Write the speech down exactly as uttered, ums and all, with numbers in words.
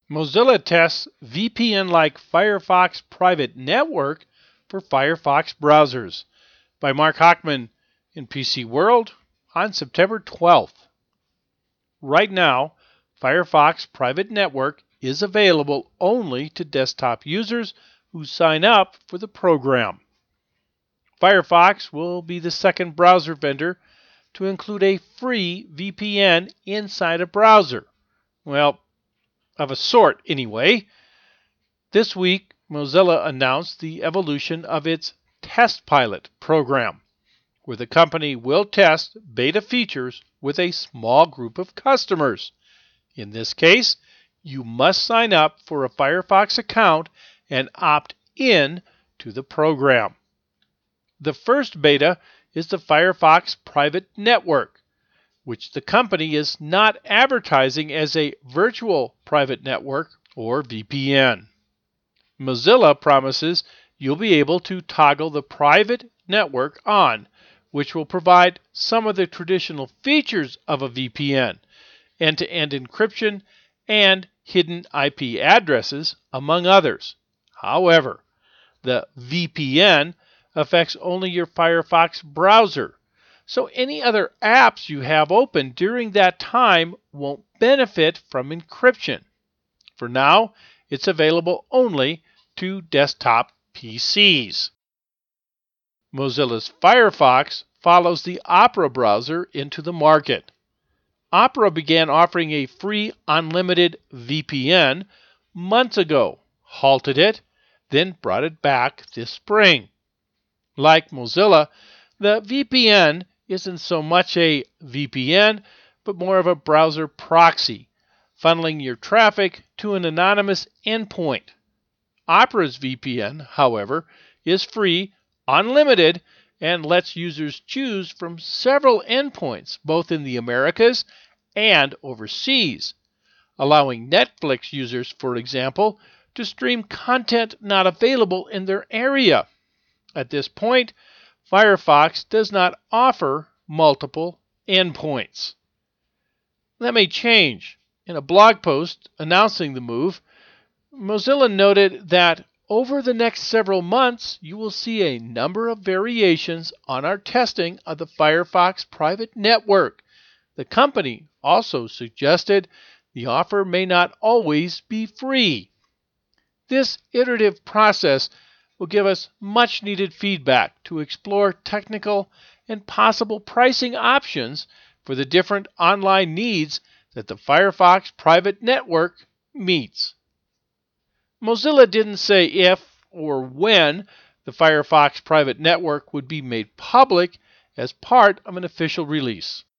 Mozilla tests V P N-like Firefox private network for Firefox browsers by Mark Hochman in P C World on September twelfth. Right now, Firefox Private Network is available only to desktop users who sign up for the program. Firefox will be the second browser vendor to include a free V P N inside a browser. Well, of a sort anyway. This week, Mozilla announced the evolution of its Test Pilot program, where the company will test beta features with a small group of customers. In this case, you must sign up for a Firefox account and opt in to the program. The first beta is the Firefox Private Network, which the company is not advertising as a virtual private network or V P N. Mozilla promises you'll be able to toggle the private network on, which will provide some of the traditional features of a V P N, end-to-end encryption, and hidden I P addresses, among others. However, the V P N affects only your Firefox browser, so any other apps you have open during that time won't benefit from encryption. For now, it's available only to desktop P Cs. Mozilla's Firefox follows the Opera browser into the market. Opera began offering a free unlimited V P N months ago, halted it, then brought it back this spring. Like Mozilla, the V P N isn't so much a V P N, but more of a browser proxy, funneling your traffic to an anonymous endpoint. Opera's V P N, however, is free, unlimited, and lets users choose from several endpoints, both in the Americas and overseas, allowing Netflix users, for example, to stream content not available in their area. At this point, Firefox does not offer multiple endpoints. That may change. In a blog post announcing the move, Mozilla noted that over the next several months, you will see a number of variations on our testing of the Firefox private network. The company also suggested the offer may not always be free. This iterative process will give us much needed feedback to explore technical and possible pricing options for the different online needs that the Firefox private network meets. Mozilla didn't say if or when the Firefox private network would be made public as part of an official release.